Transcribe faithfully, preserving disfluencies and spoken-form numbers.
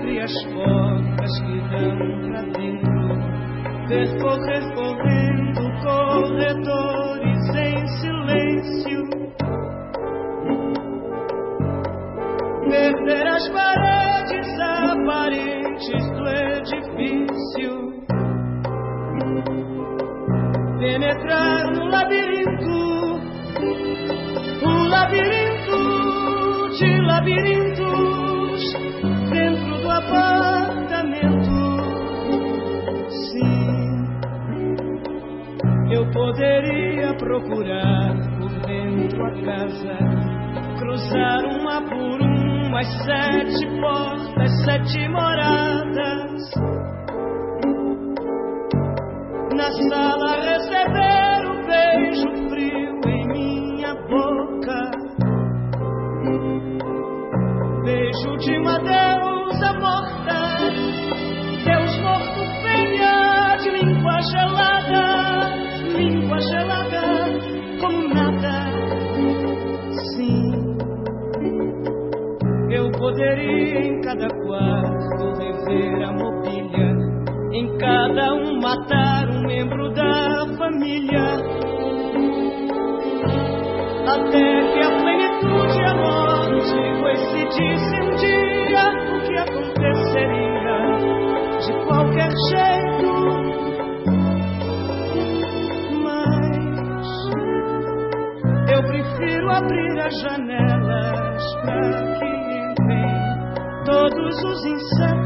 entre as portas que dão pra dentro, percorrer correndo corredores em silêncio, perder as paredes aparentes do edifício, penetrar no labirinto, um labirinto de labirintos dentro do apartamento. Sim, eu poderia procurar por dentro a casa, cruzar uma por uma as sete portas, sete moradas, na sala receber o beijo frio em minha boca, beijo de uma deusa morta, Deus morto venha de língua gelada, língua gelada como nada. Sim, eu poderia em cada quarto rever a mobília, em cada um matar um membro da família, até que a plenitude e a morte coincidissem um dia, o que aconteceria de qualquer jeito. Mas eu prefiro abrir as janelas para que entrem todos os insetos